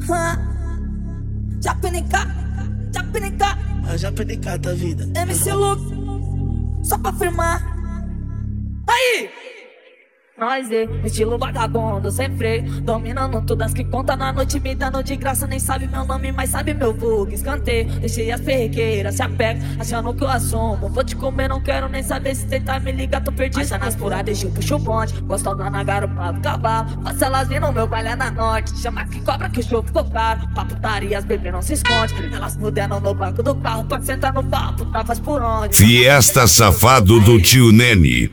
Japinica, a Japinica da vida. MC Luke, só pra firmar. Aí! Nós estilo vagabundo, sem freio, dominando todas que conta na noite, me dando de graça. Nem sabe meu nome, mas sabe meu vulgo. Escanteio, deixei as perrequeiras, se apega, achando que eu assumo. Vou te comer, não quero nem saber se tentar me ligar, tô perdido. Acha nas furadas, eu puxo o bonde, gosto na garupa do cavalo. Faço elas vir no meu baile é na norte, chama que cobra que o show ficou caro. Pra putaria, as bebês não se esconde, elas muderam no banco do carro, pode sentar no papo, tá, faz por onde. Fiesta Safado do Tio Nene.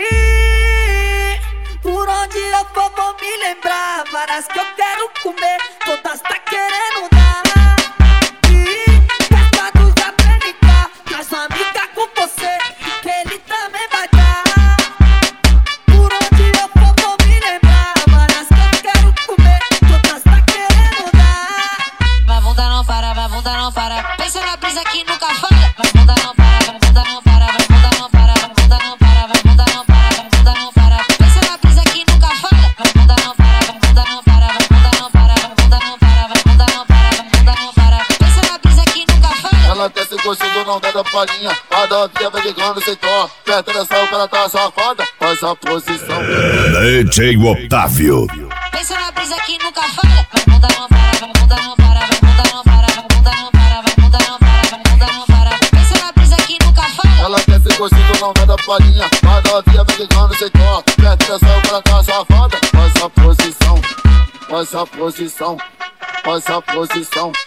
Por onde eu for vou me lembrar, várias que eu quero comer, todas tá querendo dar. E festa do Japinica, traz uma amiga com você, que ele também vai dar. Por onde eu for vou me lembrar, várias que eu quero comer, todas tá querendo dar. Vai bunda não para, vai bunda não para, pensa na brisa que nunca falha. Vai bunda não para, vai bunda não para, vai bunda não para, vai bunda não para, vai bunda não para, vai bunda não para. Pensa na brisa que nunca falha. Vai bunda não para, vai bunda não para, vai bunda não para, vai bunda não para, vai bunda não para, vai bunda não para. Pensa na brisa que nunca falha. Ela desce gostando, não dá da palhinha. A novinha vai ligando sem dó. Perto dessa o cara tá safada, faz a posição. DJ Otávio. Pensa na brisa que nunca falha. Vai bunda não para, vai bunda não para, vai bunda não para, vai bunda não para, vai bunda não para, vai bunda não para. Pensa na brisa que nunca falha. Ela desce gostando, não dá da palhinha. A novinha vai ligando sem dó. Perto dessa o cara tá safada, faz a posição. Faz a posição, faz a posição.